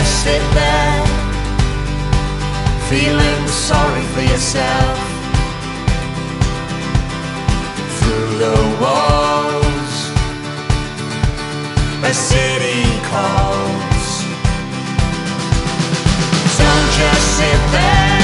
just sit there, feeling sorry for yourself. Through the walls, a city calls. Don't just sit there